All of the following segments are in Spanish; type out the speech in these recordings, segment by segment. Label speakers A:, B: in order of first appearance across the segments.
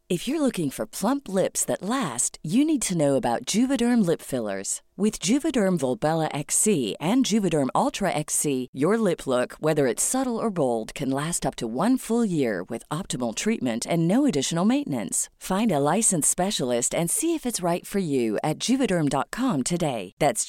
A: If you're looking for plump lips that last, you need to know about Juvederm lip fillers. With Juvederm Volbella XC and Juvederm Ultra XC, your lip look, whether it's subtle or bold, can last up to 1 full year with optimal treatment and no additional maintenance. Find a licensed specialist and see if it's right for you at Juvederm.com today. That's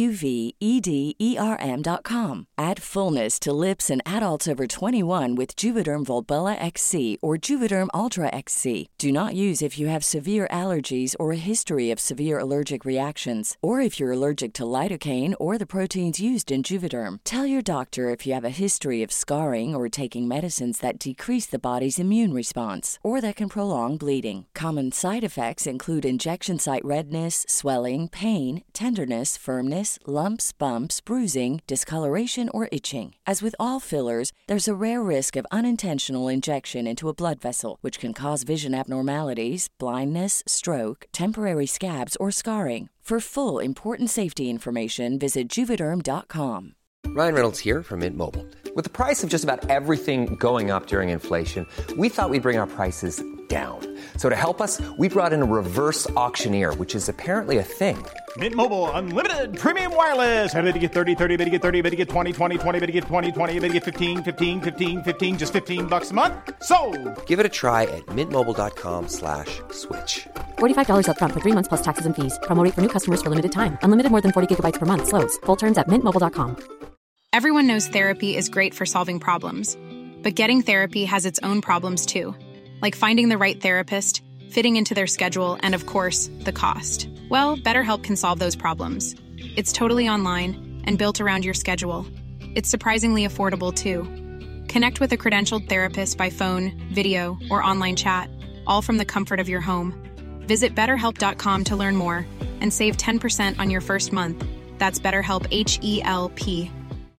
A: JUVEDERM.com. Add fullness to lips in adults over 21 with Juvederm Volbella XC or Juvederm Ultra XC. Do not use if you have severe allergies or a history of severe allergic reactions, or if you're allergic to lidocaine or the proteins used in Juvederm. Tell your doctor if you have a history of scarring or taking medicines that decrease the body's immune response or that can prolong bleeding. Common side effects include injection site redness, swelling, pain, tenderness, firmness, lumps, bumps, bruising, discoloration, or itching. As with all fillers, there's a rare risk of unintentional injection into a blood vessel, which can cause vision abnormalities, blindness, stroke, temporary scabs, or scarring. For full, important safety information, visit Juvederm.com.
B: Ryan Reynolds here from Mint Mobile. With the price of just about everything going up during inflation, we thought we'd bring our prices down. So to help us, we brought in a reverse auctioneer, which is apparently a thing.
C: Mint Mobile Unlimited Premium Wireless. How to get 30, 30, bit to get 30, bit to get 20, 20, 20, bit to get 20, 20, bit to get 15, 15, 15, 15, just $15 a month? Sold!
B: Give it a try at mintmobile.com/switch.
D: $45 up front for 3 months plus taxes and fees. Promo rate for new customers for limited time. Unlimited more than 40 gigabytes per month. Slows full terms at mintmobile.com.
E: Everyone knows therapy is great for solving problems. But getting therapy has its own problems too. Like finding the right therapist, fitting into their schedule, and of course, the cost. Well, BetterHelp can solve those problems. It's totally online and built around your schedule. It's surprisingly affordable too. Connect with a credentialed therapist by phone, video, or online chat, all from the comfort of your home. Visit BetterHelp.com to learn more and save 10% on your first month. That's BetterHelp, H-E-L-P.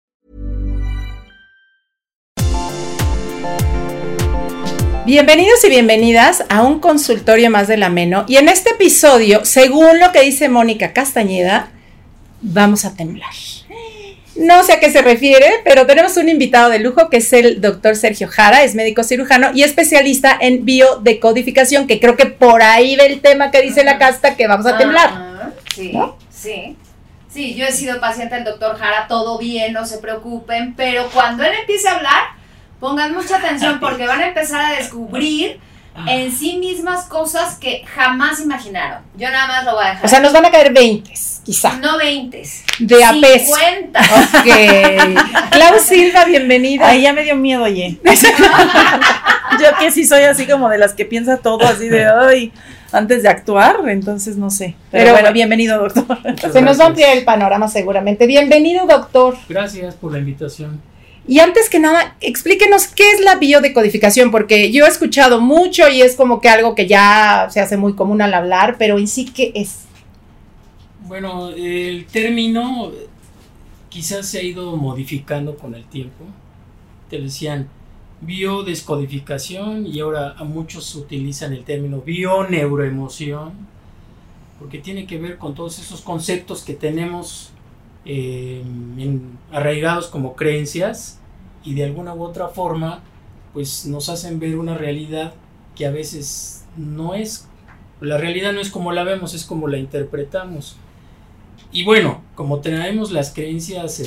F: Bienvenidos y bienvenidas a un consultorio más del Ameno. Y en este episodio, según lo que dice Mónica Castañeda, vamos a temblar. No sé a qué se refiere, pero tenemos un invitado de lujo que es el doctor Sergio Jara, es médico cirujano y especialista en biodecodificación, que creo que por ahí ve el tema que dice la casta, que vamos a temblar.
G: Sí,
F: ¿no?
G: sí. Sí, yo he sido paciente del doctor Jara, todo bien, no se preocupen, pero cuando él empiece a hablar, pongan mucha atención porque van a empezar a descubrir en sí mismas cosas que jamás imaginaron. Yo nada más lo voy a dejar.
F: O sea, nos van a caer 20, quizá.
G: No 20.
F: De a peso.
G: 50.
F: Ok. Clau Silva, bienvenida.
H: Ay, ya me dio miedo, oye. Yo que sí soy así como de las que piensa todo así de hoy antes de actuar, entonces no sé. Pero bueno, bienvenido, doctor.
F: Se nos va a ampliar el panorama seguramente. Bienvenido, doctor.
I: Gracias por la invitación.
F: Y antes que nada, explíquenos qué es la biodecodificación, porque yo he escuchado mucho y es como que algo que ya se hace muy común al hablar, pero en sí, ¿qué es?
I: Bueno, el término quizás se ha ido modificando con el tiempo. Te decían biodescodificación y ahora a muchos utilizan el término bioneuroemoción, porque tiene que ver con todos esos conceptos que tenemos arraigados como creencias y de alguna u otra forma pues nos hacen ver una realidad que a veces no es, la realidad no es como la vemos, es como la interpretamos. Y bueno, como tenemos las creencias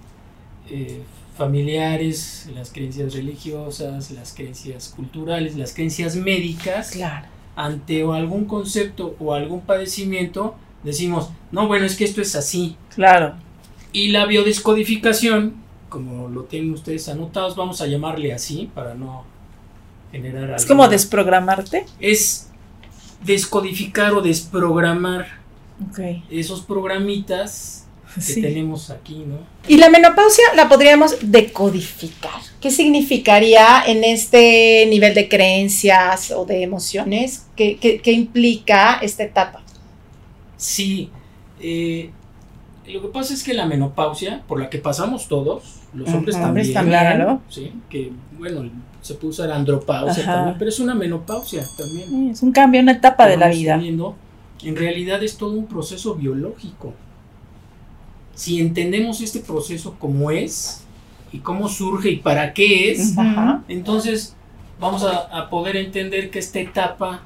I: familiares, las creencias religiosas, las creencias culturales, las creencias médicas,
F: claro,
I: ante algún concepto o algún padecimiento decimos, no, bueno, es que esto es así.
H: Claro.
I: Y la biodescodificación, como lo tienen ustedes anotados, vamos a llamarle así para no generar...
H: Es como desprogramarte.
I: Es descodificar o desprogramar
F: esos programitas
I: que tenemos aquí, ¿no?
F: Y la menopausia la podríamos decodificar. ¿Qué significaría en este nivel de creencias o de emociones? ¿Qué implica esta etapa?
I: Sí, lo que pasa es que la menopausia, por la que pasamos todos, los hombres también,
H: claro.
I: ¿sí? Que bueno, se puede usar andropausia también, pero es una menopausia también.
H: Sí, es un cambio, una etapa de la vida.
I: En realidad es todo un proceso biológico. Si entendemos este proceso cómo es y cómo surge y para qué es, entonces vamos a poder entender que esta etapa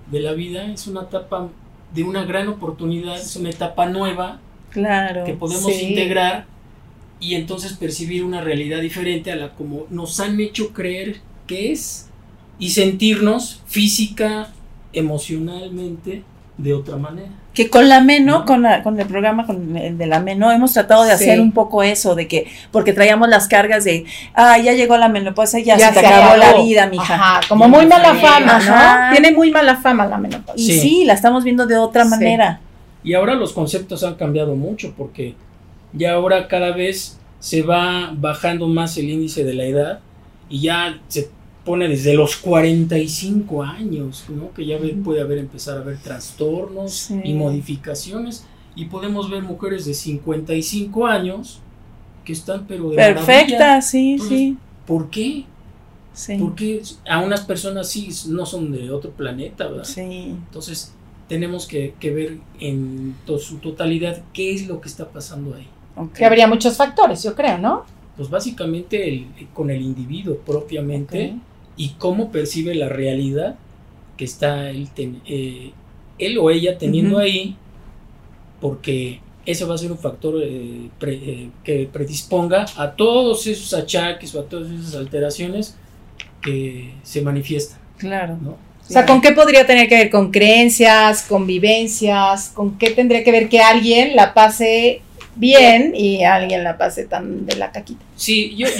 I: de la vida, es una etapa de una gran oportunidad, es una etapa nueva,
H: claro,
I: que podemos integrar y entonces percibir una realidad diferente a la como nos han hecho creer que es, y sentirnos física, emocionalmente de otra manera.
H: Que con la Meno, ¿no? con el programa, con el de la Meno, hemos tratado de hacer un poco eso, de que, porque traíamos las cargas de, ya llegó la menopausia, ya se te acabó la vida, mija.
F: Ajá, como muy mala fama, ¿no? Tiene muy mala fama la menopausia.
H: Y sí, la estamos viendo de otra manera.
I: Y ahora los conceptos han cambiado mucho, porque ya ahora cada vez se va bajando más el índice de la edad, y ya se pone desde los 45 años, ¿no? Que ya puede empezar a haber trastornos y modificaciones, y podemos ver mujeres de 55 años que están pero de
H: perfectas,
I: maravilla.
H: Sí.
I: Entonces, ¿por qué?
H: Sí.
I: Porque a unas personas sí no son de otro planeta, ¿verdad?
H: Sí.
I: Entonces tenemos que ver en su totalidad qué es lo que está pasando ahí.
F: Que habría muchos factores, yo creo, ¿no?
I: Pues básicamente con el individuo propiamente, y cómo percibe la realidad que está él o ella teniendo ahí, porque ese va a ser un factor que predisponga a todos esos achaques o a todas esas alteraciones que se manifiestan.
H: Claro.
I: ¿No?
F: O sea, ¿con qué podría tener que ver? ¿Con creencias, con vivencias? ¿Con qué tendría que ver que alguien la pase bien y alguien la pase tan de la caquita?
I: Sí, yo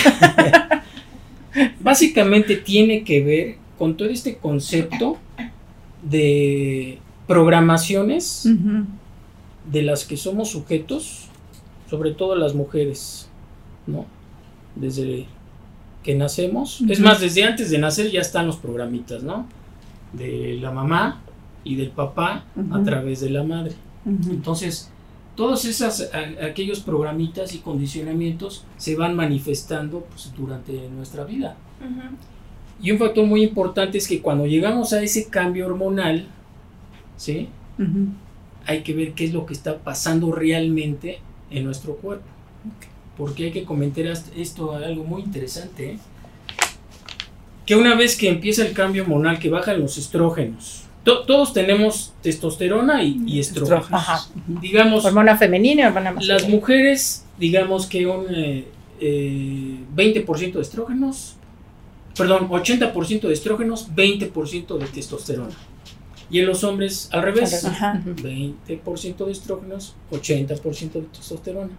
I: básicamente tiene que ver con todo este concepto de programaciones de las que somos sujetos, sobre todo las mujeres, ¿no? Desde que nacemos, es más, desde antes de nacer ya están los programitas, ¿no? De la mamá y del papá a través de la madre. Entonces, todos aquellos programitas y condicionamientos se van manifestando pues, durante nuestra vida. Y un factor muy importante es que cuando llegamos a ese cambio hormonal, ¿sí? Hay que ver qué es lo que está pasando realmente en nuestro cuerpo. Porque hay que comentar esto, algo muy interesante, que una vez que empieza el cambio hormonal, que bajan los estrógenos, todos tenemos testosterona y estrógenos. Digamos,
F: hormona femenina y hormona masculina.
I: Las mujeres, digamos que un 20% de estrógenos, perdón, 80% de estrógenos, 20% de testosterona. Y en los hombres, al revés, 20% de estrógenos, 80% de testosterona.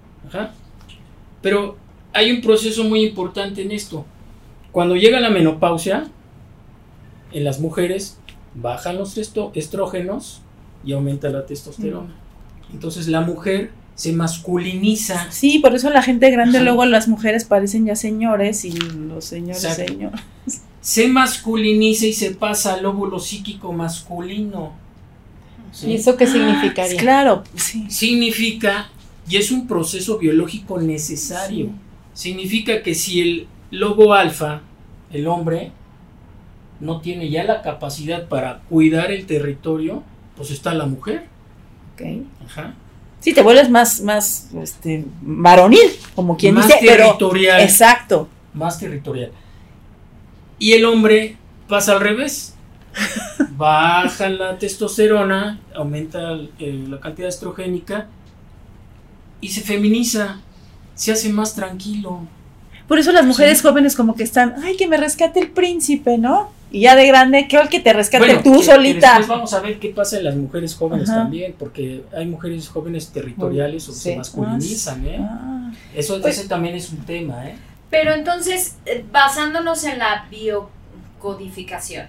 I: Pero hay un proceso muy importante en esto. Cuando llega la menopausia, en las mujeres bajan los estrógenos y aumenta la testosterona. Entonces la mujer se masculiniza.
H: Sí, por eso la gente grande luego las mujeres parecen ya señores y los señores señores.
I: Se masculiniza y se pasa al óvulo psíquico masculino.
F: ¿Sí? ¿Y eso qué significaría?
H: Claro, sí.
I: Significa, y es un proceso biológico necesario, significa que si el lobo alfa, el hombre, no tiene ya la capacidad para cuidar el territorio, pues está la mujer.
H: Sí, te vuelves más varonil, como quien
I: más
H: dice,
I: territorial.
H: Pero, exacto.
I: Más territorial. Y el hombre pasa al revés. Baja la testosterona, aumenta la cantidad estrogénica y se feminiza, se hace más tranquilo.
H: Por eso las mujeres jóvenes como que están, ay, que me rescate el príncipe, ¿no? Y ya de grande, ¿qué que te rescate tú solita?
I: Después vamos a ver qué pasa en las mujeres jóvenes también, porque hay mujeres jóvenes territoriales o se masculinizan, Eso ese también es un tema,
G: Pero entonces, basándonos en la biodescodificación.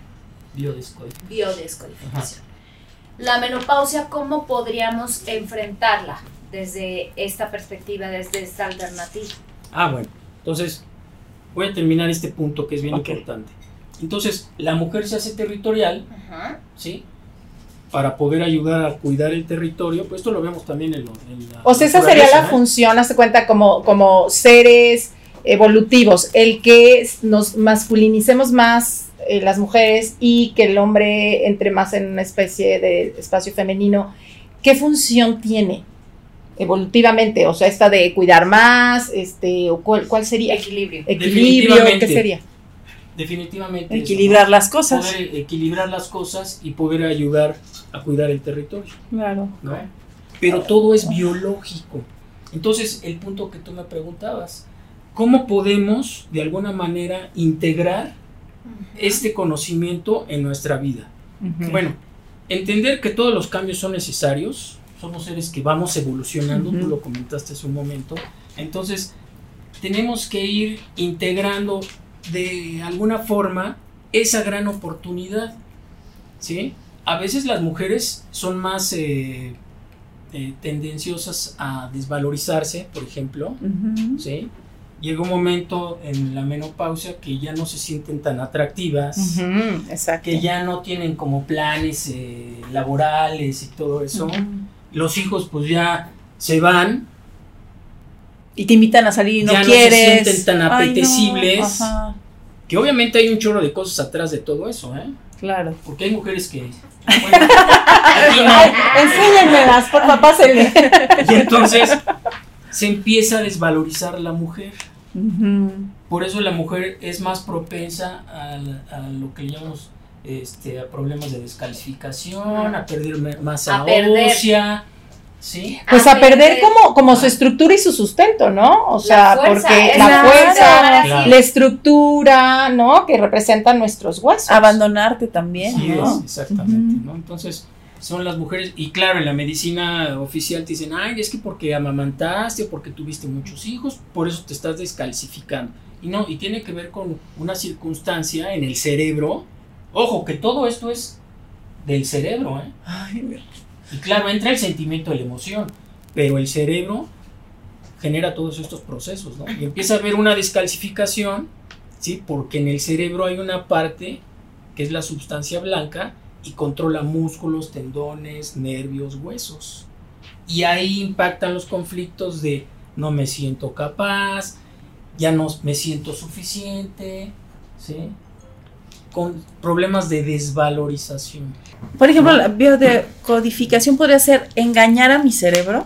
G: La menopausia, ¿cómo podríamos enfrentarla desde esta perspectiva, desde esta alternativa?
I: Bueno, entonces voy a terminar este punto que es bien importante. Entonces, la mujer se hace territorial, ¿sí? Para poder ayudar a cuidar el territorio, pues esto lo vemos también en la
F: o sea, esa sería la función, hazte cuenta, como seres evolutivos, el que nos masculinicemos más las mujeres y que el hombre entre más en una especie de espacio femenino. ¿Qué función tiene evolutivamente? O sea, esta de cuidar más, o ¿cuál sería?
G: Equilibrio.
F: ¿Qué sería?
I: definitivamente
H: equilibrar
I: eso, ¿no?
H: las cosas.
I: Poder equilibrar las cosas y poder ayudar a cuidar el territorio.
H: Claro.
I: ¿No? Pero todo es biológico. Entonces, el punto que tú me preguntabas, ¿cómo podemos de alguna manera integrar este conocimiento en nuestra vida? Bueno, entender que todos los cambios son necesarios, somos seres que vamos evolucionando, tú lo comentaste hace un momento, entonces tenemos que ir integrando de alguna forma esa gran oportunidad, ¿sí? A veces las mujeres son más tendenciosas a desvalorizarse, por ejemplo, ¿sí? Llega un momento en la menopausia que ya no se sienten tan atractivas,
F: Exacto.
I: que ya no tienen como planes laborales y todo eso. Los hijos pues ya se van.
H: Y te invitan a salir y no
I: ya
H: quieres.
I: No se sienten tan apetecibles.
H: No.
I: Que obviamente hay un chorro de cosas atrás de todo eso, ¿eh?
H: Claro.
I: Porque hay mujeres que... Bueno,
F: Enséñenmelas, por favor, pásenle.
I: Y entonces se empieza a desvalorizar la mujer. Por eso la mujer es más propensa a lo que llamamos a problemas de descalcificación, a perder masa ósea, ¿sí?
F: Pues a perder como su estructura y su sustento, ¿no? O sea, porque la fuerza, la estructura, ¿no? Que representan nuestros huesos.
H: Abandonarte también,
I: Sí,
H: ¿no?
I: es, exactamente, ¿no? Entonces, son las mujeres, y claro, en la medicina oficial te dicen, ay, es que porque amamantaste o porque tuviste muchos hijos, por eso te estás descalcificando. Y no, y tiene que ver con una circunstancia en el cerebro. Ojo, que todo esto es del cerebro, ¿eh?
H: Ay,
I: y claro, entra el sentimiento de la emoción, pero el cerebro genera todos estos procesos, ¿no? Y empieza a haber una descalcificación, ¿sí? Porque en el cerebro hay una parte que es la sustancia blanca y controla músculos, tendones, nervios, huesos. Y ahí impactan los conflictos de no me siento capaz, ya no me siento suficiente, ¿sí? Con problemas de desvalorización.
H: Por ejemplo, la biodecodificación podría ser engañar a mi cerebro.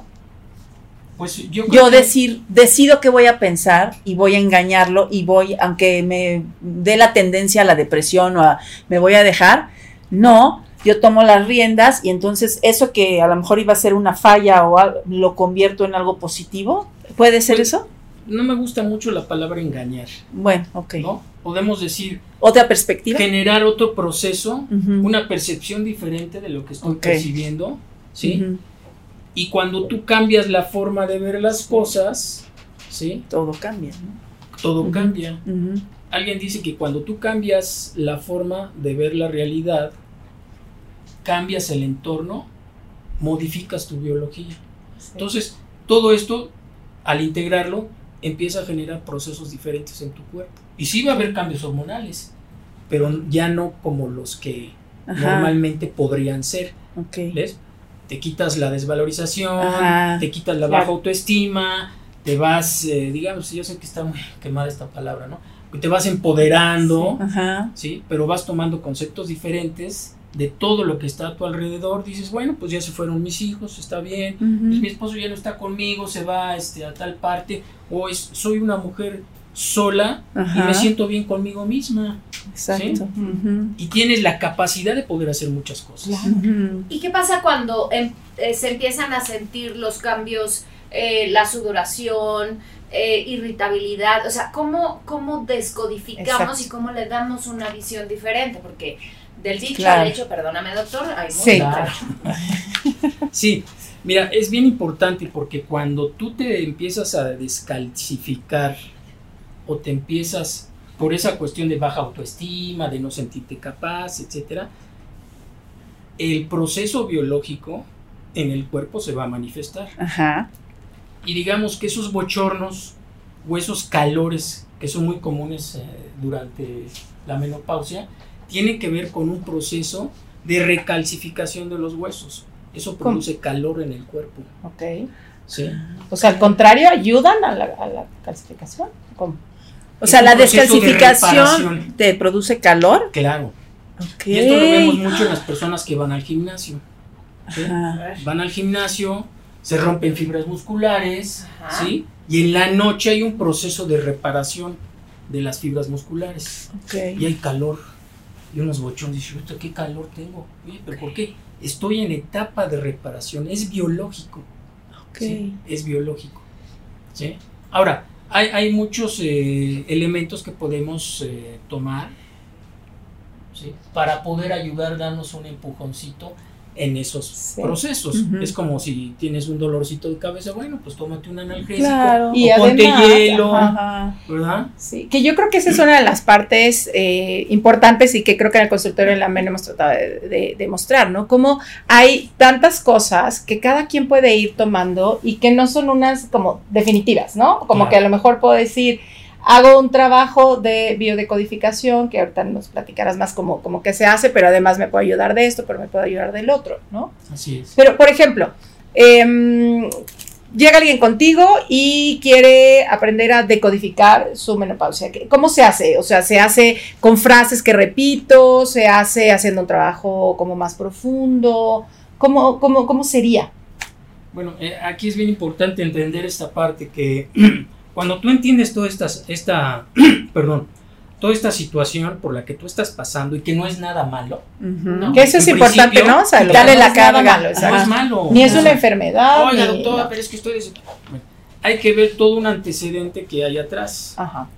I: Pues
H: yo decido qué voy a pensar y voy a engañarlo y voy, aunque me dé la tendencia a la depresión o a me voy a dejar, no, yo tomo las riendas y entonces eso que a lo mejor iba a ser una falla o algo, lo convierto en algo positivo. ¿Puede ser
I: pues,
H: eso?
I: No me gusta mucho la palabra engañar.
H: Bueno, ok.
I: ¿No? Podemos decir...
H: ¿Otra perspectiva?
I: Generar otro proceso, una percepción diferente de lo que estoy percibiendo, ¿sí? Y cuando tú cambias la forma de ver las cosas, ¿sí?
H: Todo cambia, ¿no?
I: Todo cambia. Alguien dice que cuando tú cambias la forma de ver la realidad, cambias el entorno, modificas tu biología. Sí. Entonces, todo esto, al integrarlo, empieza a generar procesos diferentes en tu cuerpo. Y sí va a haber cambios hormonales, pero ya no como los que normalmente podrían ser. ¿Ves? Te quitas la desvalorización, te quitas la baja autoestima, te vas, digamos, yo sé que está muy quemada esta palabra, ¿no? Te vas empoderando, ¿sí? Pero vas tomando conceptos diferentes de todo lo que está a tu alrededor. Dices, bueno, pues ya se fueron mis hijos, está bien, pues mi esposo ya no está conmigo, se va a tal parte, o soy una mujer sola y me siento bien conmigo misma.
H: Exacto.
I: ¿Sí? Y tienes la capacidad de poder hacer muchas cosas.
G: ¿Y qué pasa cuando se empiezan a sentir los cambios, la sudoración, irritabilidad? O sea, ¿cómo descodificamos y cómo le damos una visión diferente? Porque del dicho al hecho, perdóname doctor, hay mucho.
I: Sí, mira, es bien importante porque cuando tú te empiezas a descalcificar o te empiezas por esa cuestión de baja autoestima, de no sentirte capaz, etcétera, el proceso biológico en el cuerpo se va a manifestar. Y digamos que esos bochornos o esos calores que son muy comunes durante la menopausia tienen que ver con un proceso de recalcificación de los huesos. Eso produce calor en el cuerpo. ¿Sí?
F: O sea, al contrario, ayudan a la calcificación. ¿Cómo?
H: O sea, la descalcificación te produce calor.
I: Claro. Y esto lo vemos mucho en las personas que van al gimnasio. ¿Sí? Van al gimnasio, se rompen fibras musculares, ¿sí? Y en la noche hay un proceso de reparación. de las fibras musculares.
H: Okay.
I: Y hay calor y unos bochones. Dice, ¿qué calor tengo? Oye, ¿pero por qué? Estoy en etapa de reparación, es biológico.
H: Okay.
I: ¿Sí? Es biológico. ¿Sí? Ahora, hay muchos elementos que podemos tomar, ¿sí? Para poder ayudar, darnos un empujoncito en esos procesos. Es como si tienes un dolorcito de cabeza, bueno, pues tómate un analgésico,
H: claro.
F: Y
I: o ponte
F: además,
I: hielo, ¿verdad?
F: Sí, que yo creo que esa es una de las partes importantes y que creo que en el consultorio de la MEN hemos tratado de mostrar, ¿no? Cómo hay tantas cosas que cada quien puede ir tomando y que no son unas como definitivas, ¿no? Como que a lo mejor puedo decir, hago un trabajo de biodecodificación, que ahorita nos platicarás más como qué se hace, pero además me puede ayudar de esto, pero me puede ayudar del otro, ¿no?
I: Así es.
F: Pero, por ejemplo, llega alguien contigo y quiere aprender a decodificar su menopausia. ¿Cómo se hace? O sea, ¿se hace con frases que repito? ¿Se hace haciendo un trabajo como más profundo? ¿Cómo sería?
I: Bueno, aquí es bien importante entender esta parte que cuando tú entiendes toda toda esta situación por la que tú estás pasando y que no es nada malo.
F: ¿No? Que eso es importante, ¿no? O sea,
H: dale la carga.
I: No es malo.
F: Ni es una enfermedad.
I: Oiga, doctora, pero es que estoy... Bueno, hay que ver todo un antecedente que hay atrás.
F: Ajá.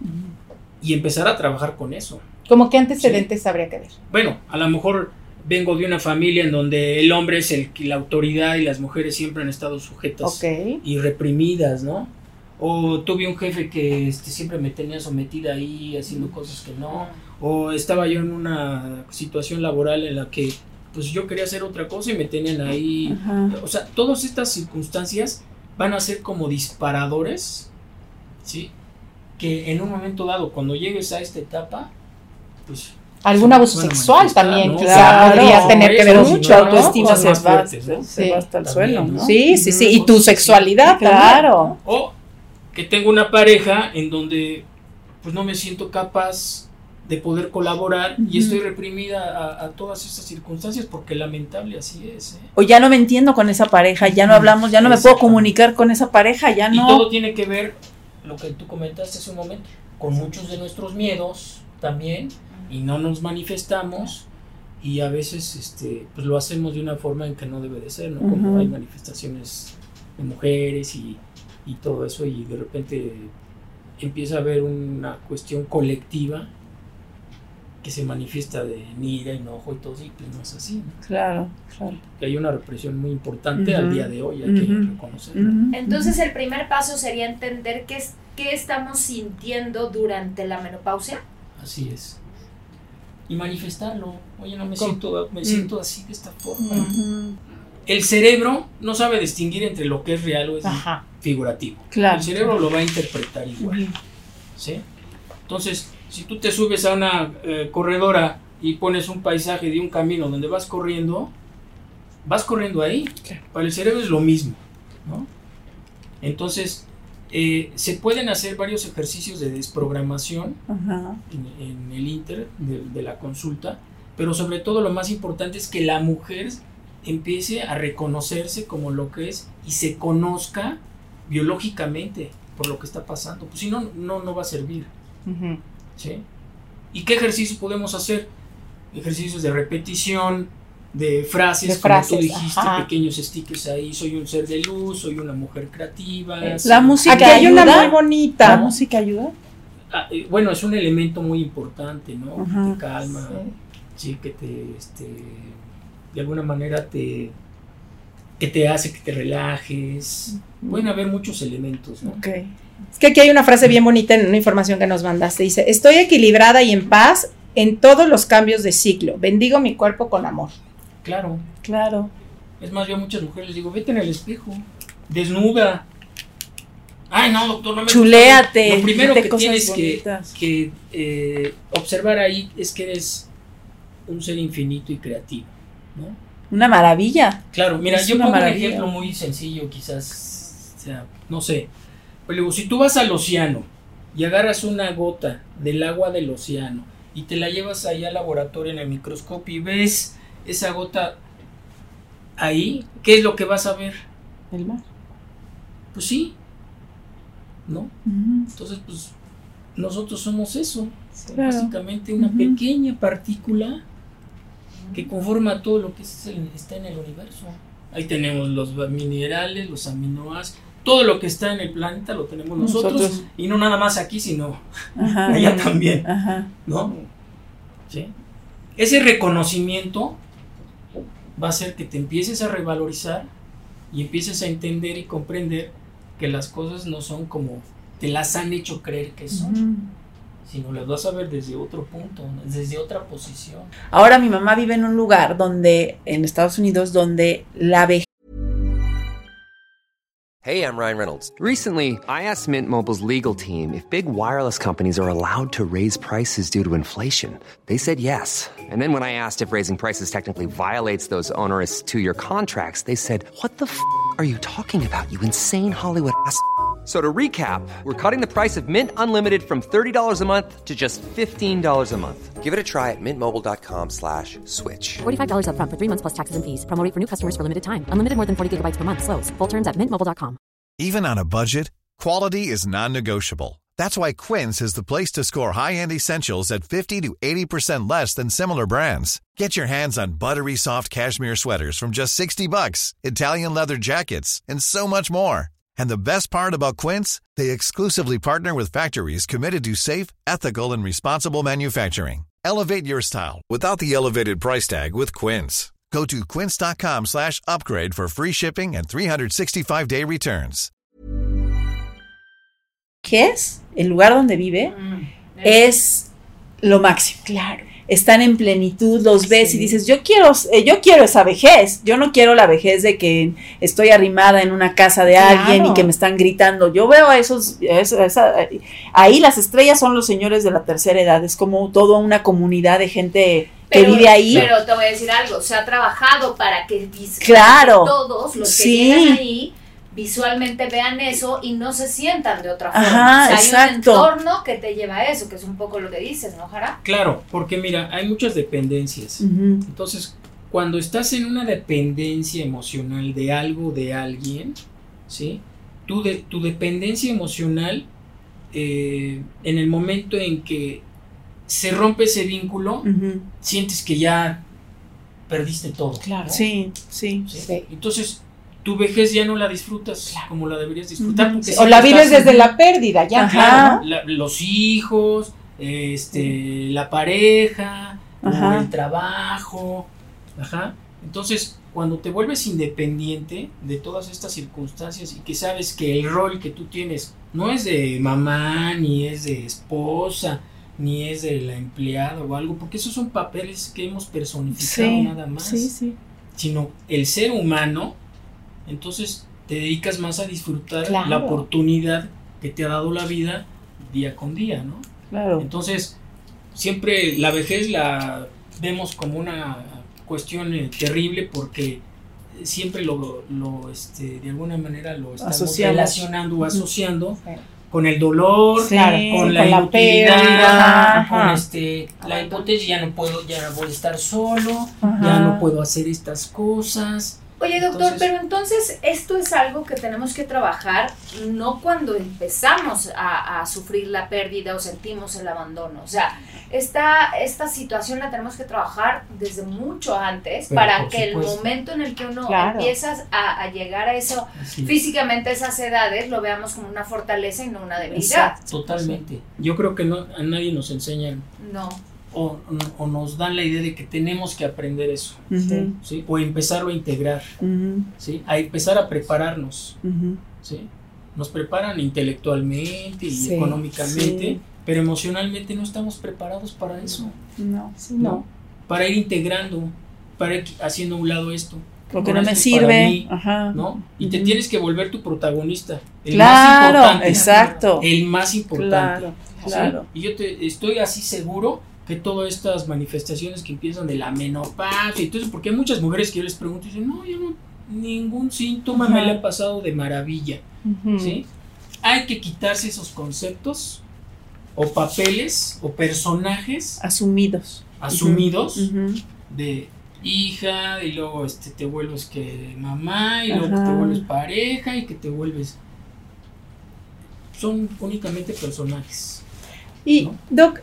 I: Y empezar a trabajar con eso.
F: ¿Cómo qué antecedentes habría que ver?
I: Bueno, a lo mejor vengo de una familia en donde el hombre es la autoridad y las mujeres siempre han estado sujetas y reprimidas, ¿no? O tuve un jefe que siempre me tenía sometida ahí haciendo cosas que no, o estaba yo en una situación laboral en la que pues yo quería hacer otra cosa y me tenían ahí. O sea, todas estas circunstancias van a ser como disparadores, ¿sí? Que en un momento dado, cuando llegues a esta etapa, pues...
F: Algún abuso sexual también,
H: ¿no?
F: Claro, podría tener que ver mucho,
H: ¿no? Autoestima se va
F: hasta
H: el suelo, ¿no?
F: Sí, y tu sexualidad,
H: claro.
I: O que tengo una pareja en donde pues no me siento capaz de poder colaborar y estoy reprimida a todas esas circunstancias porque lamentable así es.
H: O ya no me entiendo con esa pareja, ya no hablamos, ya no me puedo comunicar con esa pareja, ya no.
I: Y todo tiene que ver, lo que tú comentaste hace un momento, con muchos de nuestros miedos también, y no nos manifestamos y a veces pues lo hacemos de una forma en que no debe de ser, ¿no? Como hay manifestaciones de mujeres y todo eso, y de repente empieza a haber una cuestión colectiva que se manifiesta de ira, enojo y todo, y pues no es así, ¿no?
H: Claro.
I: Que hay una represión muy importante al día de hoy, hay que reconocerlo.
G: Entonces el primer paso sería entender qué estamos sintiendo durante la menopausia.
I: Así es. Y manifestarlo. Oye, no me siento así de esta forma. El cerebro no sabe distinguir entre lo que es real o es figurativo.
H: Claro.
I: El cerebro lo va a interpretar igual. ¿Sí? Entonces, si tú te subes a una corredora y pones un paisaje de un camino donde vas corriendo ahí. Claro. Para el cerebro es lo mismo, ¿no? Entonces, se pueden hacer varios ejercicios de desprogramación en el inter de la consulta, pero sobre todo lo más importante es que la mujer empiece a reconocerse como lo que es y se conozca biológicamente por lo que está pasando, pues si no va a servir. ¿Sí? ¿Y qué ejercicios podemos hacer? Ejercicios de repetición, de frases, como tú dijiste, pequeños stickers ahí: soy un ser de luz, soy una mujer creativa.
H: La música
F: aquí hay
H: ayuda.
F: Una muy bonita.
H: ¿La música ayuda?
I: Bueno, es un elemento muy importante, ¿no? Que te calma, sí, que te de alguna manera que te hace que te relajes. Pueden haber muchos elementos, ¿no?
F: Es que aquí hay una frase bien bonita en una información que nos mandaste. Dice: estoy equilibrada y en paz en todos los cambios de ciclo. Bendigo mi cuerpo con amor.
I: Claro. Es más, yo a muchas mujeres les digo: vete en el espejo, desnuda. Ay, no, doctor, no me
H: chuléate.
I: Gusta. Lo primero que tienes que observar ahí es que eres un ser infinito y creativo, ¿no?
H: Una maravilla.
I: Claro, mira, yo pongo un ejemplo muy sencillo, quizás, o sea, no sé. Pero digo, si tú vas al océano y agarras una gota del agua del océano y te la llevas ahí al laboratorio en el microscopio y ves esa gota ahí, ¿qué es lo que vas a ver?
H: El mar.
I: Pues sí, ¿no? Entonces, pues, nosotros somos eso,
H: Claro.
I: básicamente una pequeña partícula que conforma todo lo que está en el universo. Ahí tenemos los minerales, los aminoácidos, todo lo que está en el planeta lo tenemos nosotros. Y no nada más aquí, sino allá también, ¿no? ¿Sí? Ese reconocimiento va a hacer que te empieces a revalorizar y empieces a entender y comprender que las cosas no son como te las han hecho creer que son, sino las vas a ver desde otro punto, desde otra posición.
H: Ahora mi mamá vive en un lugar en Estados Unidos, donde la vejez.
B: Hey, I'm Ryan Reynolds. Recently, I asked Mint Mobile's legal team if big wireless companies are allowed to raise prices due to inflation. They said yes. And then when I asked if raising prices technically violates those onerous 2-year contracts, they said, "What the f*** are you talking about, you insane Hollywood ass?" So to recap, we're cutting the price of Mint Unlimited from $30 a month to just $15 a month. Give it a try at mintmobile.com/switch.
D: $45 up front for 3 months plus taxes and fees. Promo rate for new customers for limited time. Unlimited more than 40 gigabytes per month slows. Full terms at mintmobile.com.
J: Even on a budget, quality is non-negotiable. That's why Quince is the place to score high-end essentials at 50 to 80% less than similar brands. Get your hands on buttery soft cashmere sweaters from just $60, Italian leather jackets, and so much more. And the best part about Quince, they exclusively partner with factories committed to safe, ethical, and responsible manufacturing. Elevate your style without the elevated price tag with Quince. Go to quince.com/upgrade for free shipping and 365-day returns.
H: ¿Qué es? El lugar donde vive es lo máximo.
F: Claro.
H: Están en plenitud, los ves y dices, yo quiero esa vejez. Yo no quiero la vejez de que estoy arrimada en una casa de alguien y que me están gritando. Yo veo ahí las estrellas son los señores de la tercera edad. Es como toda una comunidad de gente que vive ahí.
G: Pero te voy a decir algo, se ha trabajado para que todos los que llegan ahí visualmente vean eso y no se sientan de otra forma. Hay un entorno que te lleva a eso, que es un poco lo que dices, ¿no, Jara?
I: Claro, porque mira, hay muchas dependencias. Entonces, cuando estás en una dependencia emocional de algo, de alguien, ¿sí? Tu dependencia emocional, en el momento en que se rompe ese vínculo, sientes que ya perdiste todo.
F: Claro.
I: ¿no?
H: Sí.
I: Entonces, tu vejez ya no la disfrutas como la deberías disfrutar.
F: O la vives desde la pérdida, ya.
I: Claro, ¿no? Los hijos, la pareja, o el trabajo. Entonces, cuando te vuelves independiente de todas estas circunstancias y que sabes que el rol que tú tienes no es de mamá, ni es de esposa, ni es de la empleada o algo, porque esos son papeles que hemos personificado nada más, sino el ser humano. Entonces te dedicas más a disfrutar la oportunidad que te ha dado la vida día con día, ¿no?
H: Claro.
I: Entonces, siempre la vejez la vemos como una cuestión terrible porque siempre de alguna manera lo estamos relacionando o asociando con el dolor, con la inutilidad, con la impotencia, ya no voy a estar solo, ya no puedo hacer estas cosas.
G: Oye, doctor, pero entonces esto es algo que tenemos que trabajar no cuando empezamos a sufrir la pérdida o sentimos el abandono. O sea, esta situación la tenemos que trabajar desde mucho antes para que el momento en el que uno empieza a llegar a eso, físicamente a esas edades, lo veamos como una fortaleza y no una debilidad.
I: Totalmente. Yo creo que a nadie nos enseñan.
G: No.
I: O nos dan la idea de que tenemos que aprender eso, ¿sí? O empezarlo a integrar, ¿sí? A empezar a prepararnos, ¿sí? Nos preparan intelectualmente y económicamente, pero emocionalmente no estamos preparados para eso.
H: No.
I: Para ir integrando, para ir haciendo a un lado esto.
H: Porque no me sirve,
I: mí, ¿no? Y te tienes que volver tu protagonista, el
H: más
I: importante, el más importante.
H: Claro.
I: ¿sí? Y yo estoy así seguro que todas estas manifestaciones que empiezan de la menopausia, entonces, porque hay muchas mujeres que yo les pregunto y dicen, no, yo no, ningún síntoma me le ha pasado de maravilla, ¿sí? Hay que quitarse esos conceptos, o papeles, o personajes
H: asumidos,
I: de hija, y luego te vuelves que mamá, y luego que te vuelves pareja, y que te vuelves... Son únicamente personajes.
F: Y,
I: ¿no?
F: Doc,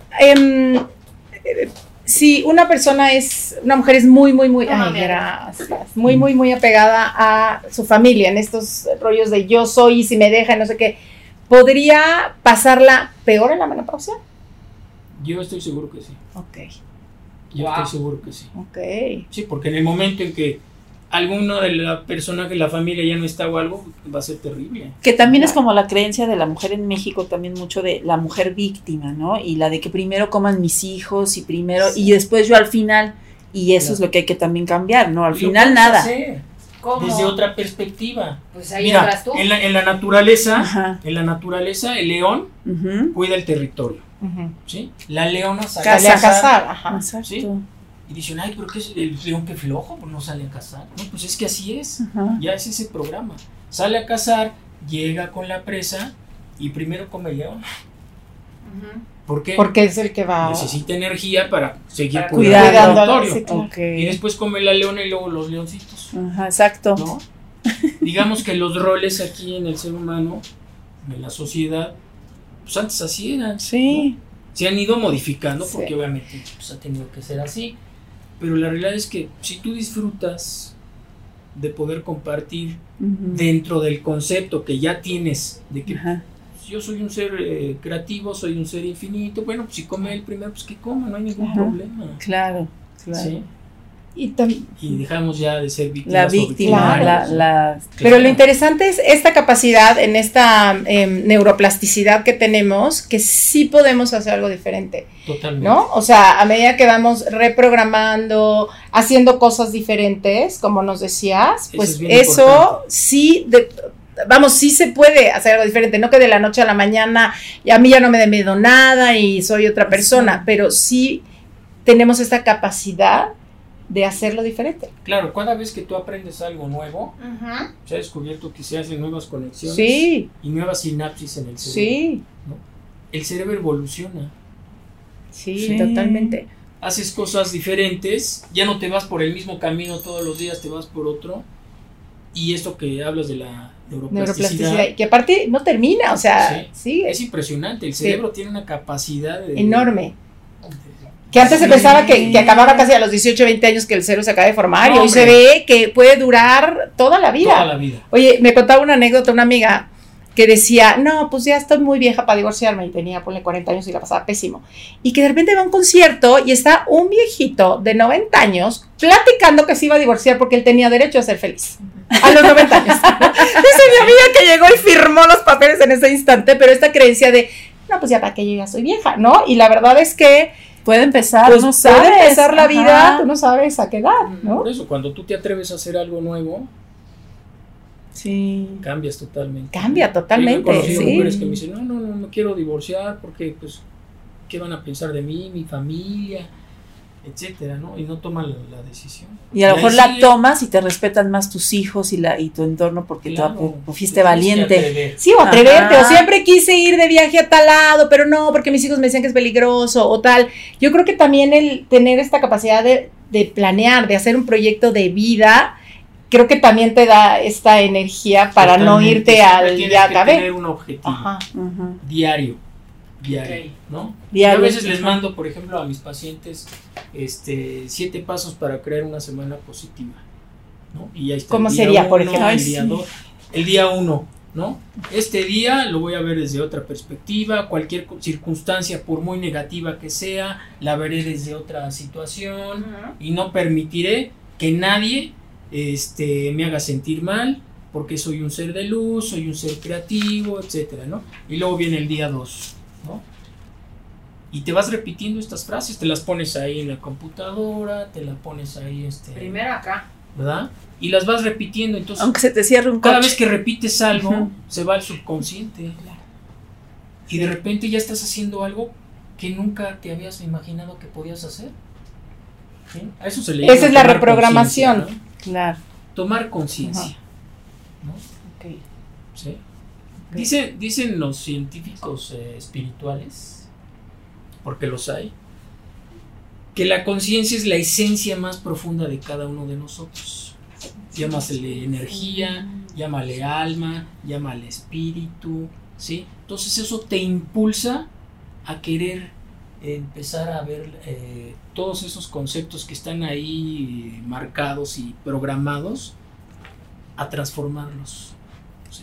F: si una mujer es muy, muy, muy,
G: Toma,
F: ay,
G: mi
F: gracias, muy, muy, muy apegada a su familia, en estos rollos de yo soy y si me deja, no sé qué, ¿podría pasarla peor en la menopausia?
I: Yo estoy seguro que sí.
F: Ok.
I: Estoy seguro que sí.
F: Ok.
I: Sí, porque en el momento en que alguno de la persona de la familia ya no está o algo, va a ser terrible.
H: Que también es como la creencia de la mujer en México, también mucho de la mujer víctima, ¿no? Y la de que primero coman mis hijos y primero, y después yo al final, y eso es lo que hay que también cambiar, ¿no? Al
I: Y lo
H: final
I: puedes
H: nada.
I: hacer
G: ¿Cómo?
I: desde otra perspectiva.
G: Pues ahí
I: Mira,
G: entras tú.
I: en la naturaleza,
H: Ajá.
I: el león
H: Ujú.
I: cuida el territorio,
F: Ujú.
I: ¿sí? La leona sale
F: Sale a cazar, ajá.
H: Exacto.
I: ¿sí? Y dicen, ay, pero ¿qué es el león que flojo? Pues no sale a cazar. No, pues es que así es.
H: Ajá.
I: Ya es ese programa. Sale a cazar, llega con la presa y primero come el león.
G: Ujú.
I: ¿Por qué?
F: Porque es el que va
I: Necesita energía para seguir
G: Para
I: cuidando el
F: cuidando,
I: territorio.
F: sí, claro.
H: Ok.
I: Y después come la leona y luego los leoncitos.
H: Ajá, exacto.
I: ¿No? Digamos que los roles aquí en el ser humano, en la sociedad, pues antes así eran.
H: Sí.
I: ¿no? Se han ido modificando
F: Sí.
I: porque obviamente pues, ha tenido que ser así. Pero la realidad es que si tú disfrutas de poder compartir
H: Ujú.
I: dentro del concepto que ya tienes de que
H: Ajá.
I: yo soy un ser creativo, soy un ser infinito, bueno, pues si come él primero, pues que coma, no hay ningún
H: Ajá.
I: problema.
H: Claro, claro.
I: ¿Sí?
F: Y
I: Y dejamos ya de ser víctimas.
H: La
I: o
H: víctima,
I: victimarios, ¿no?
F: Pero
I: Claro.
F: lo interesante es esta capacidad, en esta neuroplasticidad que tenemos, que sí podemos hacer algo diferente,
I: Totalmente.
F: ¿no? O sea, a medida que vamos reprogramando, haciendo cosas diferentes, como nos decías,
I: Eso
F: pues
I: es bien
F: eso
I: importante.
F: sí, sí se puede hacer algo diferente, no que de la noche a la mañana y a mí ya no me da miedo nada y soy otra persona, pero sí tenemos esta capacidad de hacerlo diferente.
I: Claro, cada vez que tú aprendes algo nuevo,
G: Ujú.
I: se ha descubierto que se hacen nuevas conexiones
F: Sí,
I: y nuevas sinapsis en el cerebro.
F: sí,
I: ¿no? El cerebro evoluciona.
F: sí,
H: Sí.
F: totalmente.
I: Haces cosas diferentes, ya no te vas por el mismo camino todos los días, te vas por otro. Y esto que hablas de la neuroplasticidad,
F: Neuroplasticidad, que aparte no termina, o sea, sigue,
I: es impresionante. El cerebro tiene una capacidad
F: enorme. Que antes se pensaba que acababa casi a los 18, 20 años que el cerebro se acaba de formar y
I: No,
F: hoy se
I: hombre.
F: ve que puede durar toda la vida.
I: toda la vida.
F: Oye, me contaba una anécdota una amiga que decía, no, pues ya estoy muy vieja para divorciarme y tenía, ponle 40 años y la pasaba pésimo. Y que de repente va a un concierto y está un viejito de 90 años platicando que se iba a divorciar porque él tenía derecho a ser feliz. A los 90 años. Dice mi amiga que llegó y firmó los papeles en ese instante, pero esta creencia de, no, pues ya para que yo ya soy vieja, ¿no? Y la verdad es que
H: Puede empezar,
F: pues
H: no
F: puede
H: sabes.
F: empezar la
H: Ajá.
F: vida, tú no sabes a qué edad, ¿no?
I: Por eso, cuando tú te atreves a hacer algo nuevo,
H: Sí.
I: cambias totalmente.
F: Cambia totalmente,
I: Yo he conocido
F: sí.
I: mujeres que me dicen, no me quiero divorciar porque, pues, ¿qué van a pensar de mí, mi familia, etcétera, ¿no? Y no toman la decisión.
H: Y a lo
I: ahí
H: mejor la
I: sigue.
H: tomas y te respetan más tus hijos y tu entorno porque
I: Claro,
H: tú
I: te
H: fuiste
I: tienes que
H: valiente.
I: atrever.
F: Sí, o atreverte,
H: Ajá.
F: o siempre quise ir de viaje a tal lado, pero no, porque mis hijos me decían que es peligroso o tal. Yo creo que también el tener esta capacidad de planear, de hacer un proyecto de vida, creo que también te da esta energía para no
I: Totalmente.
F: irte
I: Siempre
F: al
I: tienes
F: ya
I: que
F: acabé.
I: tener un objetivo
F: Ajá.
H: Ajá.
I: diario,
G: Ok.
I: ¿no?
H: Diario,
I: Yo a veces les
H: ajá.
I: mando, por ejemplo, a mis pacientes 7 pasos para crear una semana positiva, ¿no? Y ahí está.
F: ¿Cómo
I: el día
F: sería, por
I: 1,
F: ejemplo?
I: El
F: Ay,
I: día
F: sí.
I: 2, el día 1, ¿no? Este día lo voy a ver desde otra perspectiva, cualquier circunstancia, por muy negativa que sea, la veré desde otra situación y no permitiré que nadie me haga sentir mal porque soy un ser de luz, soy un ser creativo, etcétera, ¿no? Y luego viene el día 2, ¿no? Y te vas repitiendo estas frases, te las pones ahí en la computadora, te las pones ahí,
G: Primero acá.
I: ¿verdad? Y las vas repitiendo, entonces
H: Aunque se te cierre un
I: cada
H: coche.
I: vez que repites algo,
H: Ujú.
I: se va al subconsciente. Y de repente ya estás haciendo algo que nunca te habías imaginado que podías hacer. ¿Sí? A eso se le llama
F: Esa es la
I: tomar
F: reprogramación.
I: conciencia, ¿no?
H: Claro.
I: Tomar conciencia. ¿no?
F: Ok.
I: ¿Sí? Dicen los científicos espirituales, porque los hay, que la conciencia es la esencia más profunda de cada uno de nosotros. Llámasele energía, llámale alma, llámale espíritu, ¿sí? Entonces eso te impulsa a querer empezar a ver todos esos conceptos que están ahí marcados y programados, a transformarlos, ¿sí?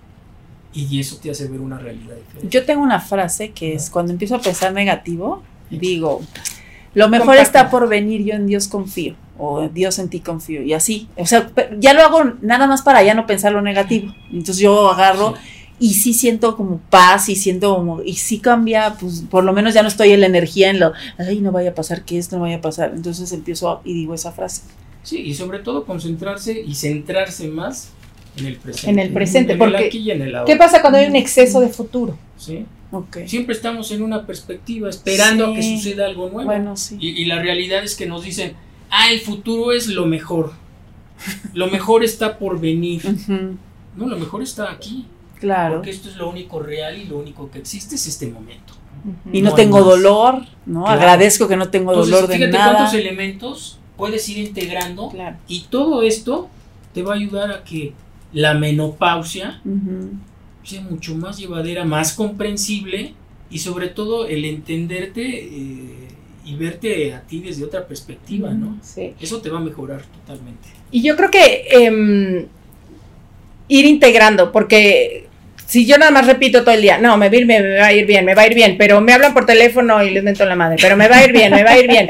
I: Y eso te hace ver una realidad diferente.
H: Yo tengo una frase que es, cuando empiezo a pensar negativo, digo, lo mejor está por venir, yo en Dios confío, o Dios en ti confío, y así, o sea, ya lo hago nada más para ya no pensar lo negativo. Entonces yo agarro y sí siento como paz, y siento como, y sí cambia, pues por lo menos ya no estoy en la energía en lo, ay, no vaya a pasar que esto no vaya a pasar. Entonces empiezo y digo esa frase.
I: Sí, y sobre todo concentrarse y centrarse más en el presente.
F: En el presente,
I: en
F: porque
I: el aquí y en el ahora.
F: ¿qué pasa cuando hay un exceso de futuro?
I: Sí.
H: Okay.
I: Siempre estamos en una perspectiva, esperando a que suceda algo nuevo.
H: Bueno, sí.
I: Y la realidad es que nos dicen, el futuro es lo mejor. Lo mejor está por venir. No, lo mejor está aquí.
H: Claro.
I: Porque esto es lo único real y lo único que existe es este momento.
H: Y no tengo dolor, ¿no? Claro. Agradezco que no tengo dolor de
I: fíjate
H: nada.
I: Cuántos elementos puedes ir integrando,
H: claro.
I: Y todo esto te va a ayudar a que la menopausia sea mucho más llevadera, más comprensible, y sobre todo el entenderte y verte a ti desde otra perspectiva, ¿no?
F: Sí.
I: Eso te va a mejorar totalmente.
F: Y yo creo que ir integrando, porque si yo nada más repito todo el día, no, me va a ir bien, pero me hablan por teléfono y les meto en la madre, pero me va a ir bien,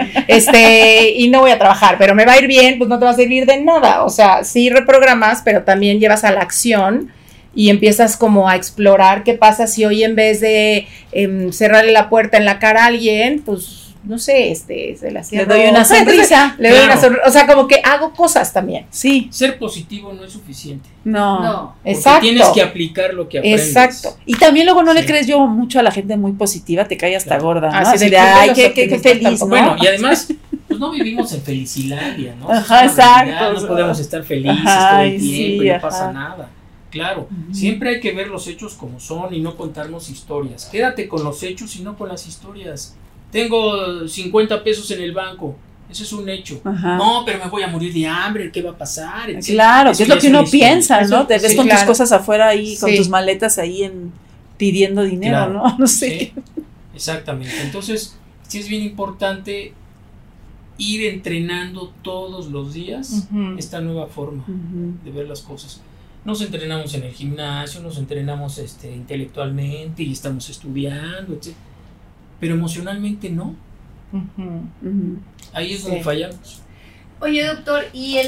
F: y no voy a trabajar, pero me va a ir bien, pues no te va a servir de nada. O sea, sí reprogramas, pero también llevas a la acción y empiezas como a explorar qué pasa si hoy, en vez de cerrarle la puerta en la cara a alguien, pues no sé, se la cierro.
H: Le doy una sonrisa.
F: Le doy una sonrisa. O sea, como que hago cosas también.
H: Sí.
I: Ser positivo no es suficiente.
H: No.
F: Exacto.
I: Tienes que aplicar lo que aprendes.
F: Exacto.
H: Y también luego no le crees yo mucho a la gente muy positiva, te cae hasta gorda, ¿no?
F: Así
H: de, ay, qué feliz, ¿no?
I: Bueno, y además, pues no vivimos en felicilandia, ¿no?
H: Ajá, exacto.
I: No podemos estar felices todo el tiempo y no pasa nada. Claro, siempre hay que ver los hechos como son y no contarnos historias. Quédate con los hechos y no con las historias. Tengo 50 pesos en el banco, eso es un hecho. No, pero me voy a morir de hambre, ¿qué va a pasar? Etcétera.
H: Claro, que es lo que uno piensa, ¿no? Te ves con tus cosas afuera ahí, con tus maletas ahí pidiendo dinero, claro. ¿no? No sé.
I: Sí, exactamente. Entonces, sí es bien importante ir entrenando todos los días esta nueva forma de ver las cosas. Nos entrenamos en el gimnasio, nos entrenamos intelectualmente y estamos estudiando, etc. Pero emocionalmente no. Ahí es donde fallamos.
G: Oye, doctor, y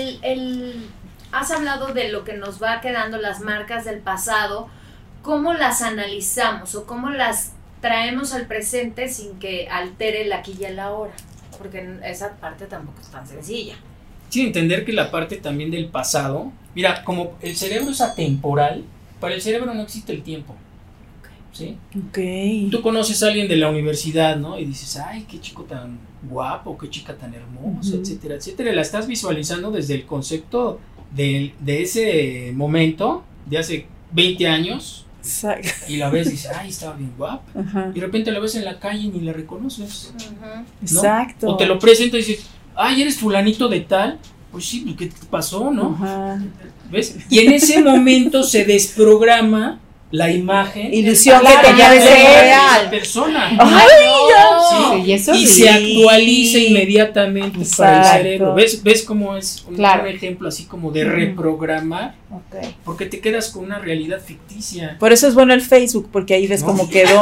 G: has hablado de lo que nos va quedando, las marcas del pasado, ¿cómo las analizamos o cómo las traemos al presente sin que altere el aquí y el ahora? Porque esa parte tampoco es tan sencilla.
I: Sí, entender que la parte también del pasado, mira, como el cerebro es atemporal, para el cerebro no existe el tiempo. ¿Sí?
H: Okay.
I: Tú conoces a alguien de la universidad, ¿no? Y dices, ay, qué chico tan guapo, qué chica tan hermosa, etcétera, etcétera. La estás visualizando desde el concepto de ese momento, de hace 20 años.
H: Exacto.
I: Y la ves y dices, ay, estaba bien guapa. Y de repente la ves en la calle y ni la reconoces. ¿No?
H: Exacto.
I: O te lo presenta y dices, ay, eres fulanito de tal. Pues sí, ¿qué te pasó, no? ¿Ves? Y en ese momento se desprograma la imagen,
H: ilusión que tenía de ser real,
I: esa persona.
H: ¡Ay,
I: sí, y eso se actualiza inmediatamente para el cerebro. ¿Ves cómo es un ejemplo así como de reprogramar? Porque te quedas con una realidad ficticia.
H: Por eso es bueno el Facebook, porque ahí ves cómo quedó.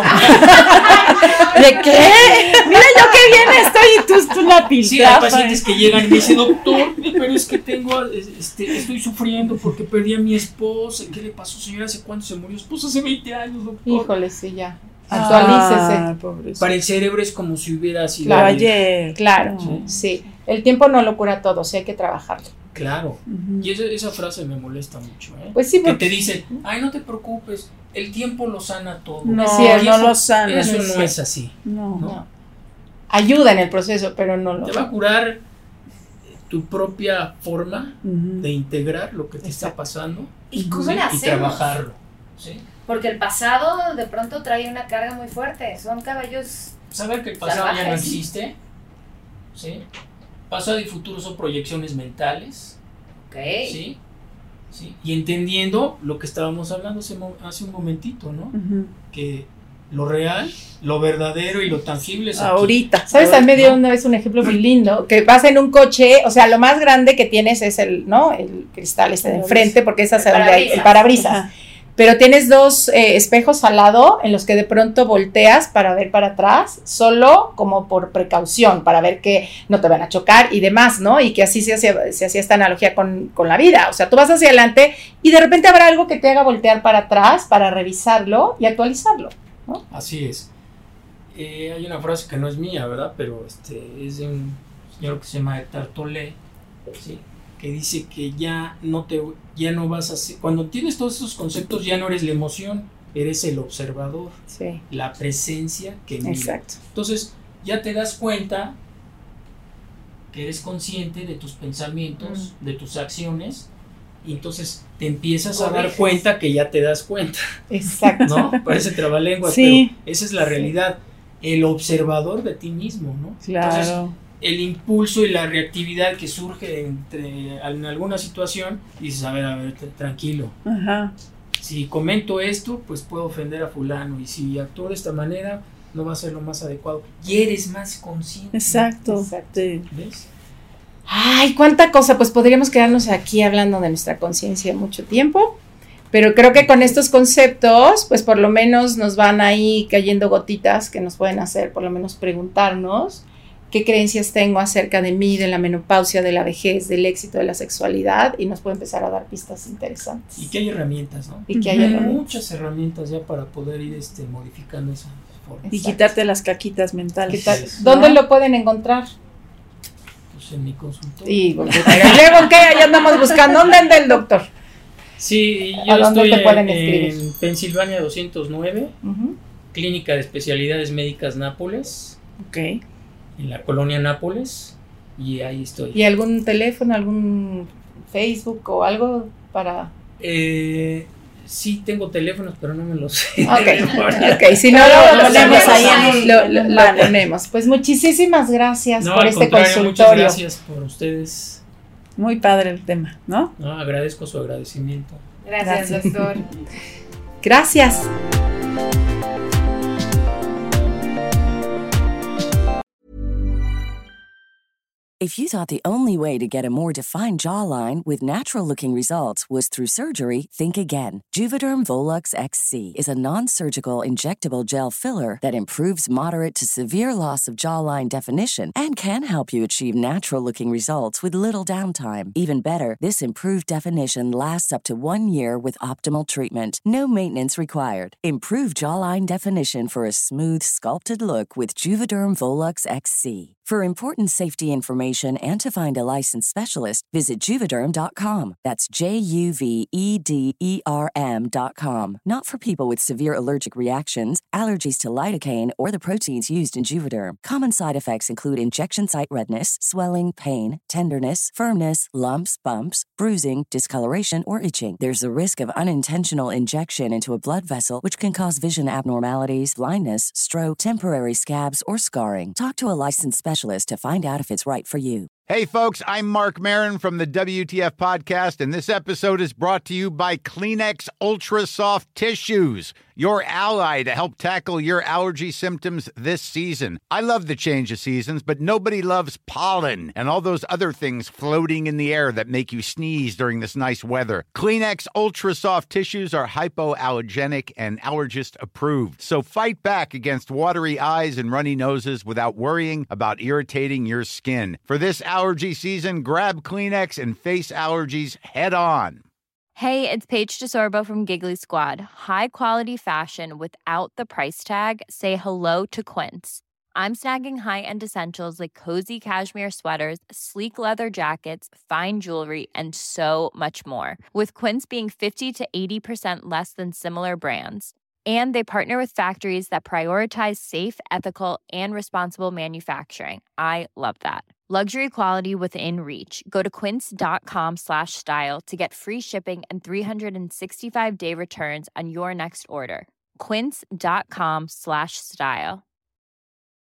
H: ¿De qué? Mira yo qué bien estoy y tú la piltrafa.
I: Sí, hay pacientes que llegan y me dicen, doctor, pero es que estoy sufriendo porque perdí a mi esposa. ¿Qué le pasó, señora? ¿Hace cuánto se murió? Esposa hace 20 años, doctor.
F: Híjole, sí, ya. Actualícese.
I: Para el cerebro es como si hubiera sido
F: ayer. Claro, sí. El tiempo no lo cura todo, sí hay que trabajarlo.
I: Claro. Y esa frase me molesta mucho, ¿eh?
F: Pues sí,
I: que te dicen, ay, no te preocupes, el tiempo lo sana todo.
H: No, no lo sana.
I: Eso no es así.
F: No. Ayuda en el proceso, pero no lo.
I: Te va a curar tu propia forma de integrar lo que te está pasando
G: y cómo le hacemos,
I: y trabajarlo. ¿Sí?
G: Porque el pasado de pronto trae una carga muy fuerte. Son caballos.
I: Saber que el pasado salvajes. Ya no existe. ¿Sí? Pasado y futuro son proyecciones mentales. ¿Sí? ¿Sí? Y entendiendo lo que estábamos hablando hace un momentito, ¿no? Que lo real, lo verdadero y lo tangible es aquí.
F: Ahorita. ¿Sabes? A mí me dio una vez un ejemplo muy lindo, que vas en un coche, o sea, lo más grande que tienes es el cristal de enfrente, porque es hacia donde hay el parabrisas. Ajá. Pero tienes dos espejos al lado en los que de pronto volteas para ver para atrás, solo como por precaución, para ver que no te van a chocar y demás, ¿no? Y que así se hacía esta analogía con la vida. O sea, tú vas hacia adelante y de repente habrá algo que te haga voltear para atrás para revisarlo y actualizarlo, ¿no?
I: Así es. Hay una frase que no es mía, ¿verdad? Pero es de un señor que se llama Eckhart Tolle, ¿sí? Que dice que ya no vas a ser, cuando tienes todos esos conceptos ya no eres la emoción, eres el observador,
F: sí.
I: La presencia que mira.
F: Exacto.
I: Entonces ya te das cuenta que eres consciente de tus pensamientos, de tus acciones, y entonces te empiezas a dar cuenta que ya te das cuenta.
F: Exacto.
I: ¿No? Parece trabalenguas,
F: sí.
I: Pero esa es la realidad, el observador de ti mismo, ¿no?
F: Claro.
I: Entonces, el impulso y la reactividad que surge en alguna situación, dices, a ver, tranquilo.
F: Ajá.
I: Si comento esto, pues puedo ofender a fulano, y si actúo de esta manera, no va a ser lo más adecuado. Y eres más consciente.
F: Exacto.
I: ¿Ves?
F: Ay, cuánta cosa, pues podríamos quedarnos aquí hablando de nuestra conciencia mucho tiempo, pero creo que con estos conceptos, pues por lo menos nos van ahí cayendo gotitas que nos pueden hacer, por lo menos preguntarnos qué creencias tengo acerca de mí, de la menopausia, de la vejez, del éxito de la sexualidad, y nos puede empezar a dar pistas interesantes.
I: Y que hay herramientas, ¿no?
F: Y que hay
I: muchas herramientas ya para poder ir modificando esa forma.
H: Y quitarte las caquitas mentales.
F: ¿Dónde lo pueden encontrar?
I: Pues en mi consultorio.
F: Y luego, ¿qué? Allá andamos buscando. ¿Dónde anda el doctor?
I: Sí, yo estoy en Pensilvania 209, Clínica de Especialidades Médicas Nápoles.
F: Ok.
I: En la colonia Nápoles, y ahí estoy.
F: ¿Y algún teléfono, algún Facebook o algo para...?
I: Sí, tengo teléfonos, pero no me los sé.
F: Ok, si no lo ponemos ahí, lo ponemos. Pues muchísimas gracias por este consultorio.
I: Muchas gracias por ustedes.
H: Muy padre el tema, ¿no?
I: No, agradezco su agradecimiento.
G: Gracias, doctor.
F: Gracias.
A: If you thought the only way to get a more defined jawline with natural-looking results was through surgery, think again. Juvederm Volux XC is a non-surgical injectable gel filler that improves moderate to severe loss of jawline definition and can help you achieve natural-looking results with little downtime. Even better, this improved definition lasts up to 1 year with optimal treatment. No maintenance required. Improve jawline definition for a smooth, sculpted look with Juvederm Volux XC. For important safety information and to find a licensed specialist, visit Juvederm.com. That's JUVEDERM.com. Not for people with severe allergic reactions, allergies to lidocaine, or the proteins used in Juvederm. Common side effects include injection site redness, swelling, pain, tenderness, firmness, lumps, bumps, bruising, discoloration, or itching. There's a risk of unintentional injection into a blood vessel, which can cause vision abnormalities, blindness, stroke, temporary scabs, or scarring. Talk to a licensed specialist to find out if it's right for you.
K: Hey, folks, I'm Mark Maron from the WTF Podcast, and this episode is brought to you by Kleenex Ultra Soft Tissues, your ally to help tackle your allergy symptoms this season. I love the change of seasons, but nobody loves pollen and all those other things floating in the air that make you sneeze during this nice weather. Kleenex Ultra Soft Tissues are hypoallergenic and allergist approved, so fight back against watery eyes and runny noses without worrying about irritating your skin. For this allergy season, grab Kleenex and face allergies head on.
L: Hey, it's Paige DeSorbo from Giggly Squad. High quality fashion without the price tag. Say hello to Quince. I'm snagging high-end essentials like cozy cashmere sweaters, sleek leather jackets, fine jewelry, and so much more. With Quince being 50 to 80% less than similar brands. And they partner with factories that prioritize safe, ethical, and responsible manufacturing. I love that. Luxury quality within reach. Go to quince.com/style to get free shipping and 365-day returns on your next order. Quince.com/style.